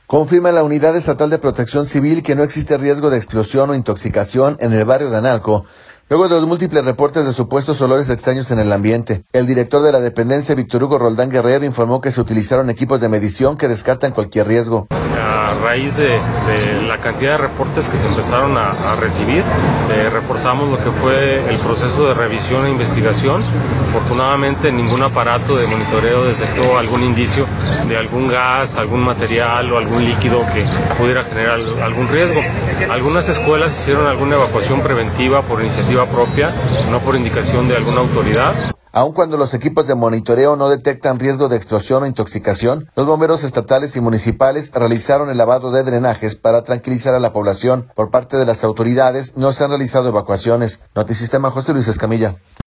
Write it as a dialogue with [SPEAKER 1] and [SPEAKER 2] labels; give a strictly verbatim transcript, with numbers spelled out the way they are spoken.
[SPEAKER 1] Confirma la Unidad Estatal de Protección Civil que no existe riesgo de explosión o intoxicación en el barrio de Analco, luego de los múltiples reportes de supuestos olores extraños en el ambiente. El director de la dependencia, Víctor Hugo Roldán Guerrero, informó que se utilizaron equipos de medición que descartan cualquier riesgo.
[SPEAKER 2] A raíz de, de la cantidad de reportes que se empezaron a, a recibir, eh, reforzamos lo que fue el proceso de revisión e investigación. Afortunadamente ningún aparato de monitoreo detectó algún indicio de algún gas, algún material o algún líquido que pudiera generar algún riesgo. Algunas escuelas hicieron alguna evacuación preventiva por iniciativa propia, no por indicación de alguna autoridad.
[SPEAKER 1] Aun cuando los equipos de monitoreo no detectan riesgo de explosión o intoxicación, los bomberos estatales y municipales realizaron el lavado de drenajes para tranquilizar a la población. Por parte de las autoridades no se han realizado evacuaciones. Notisistema, José Luis Escamilla.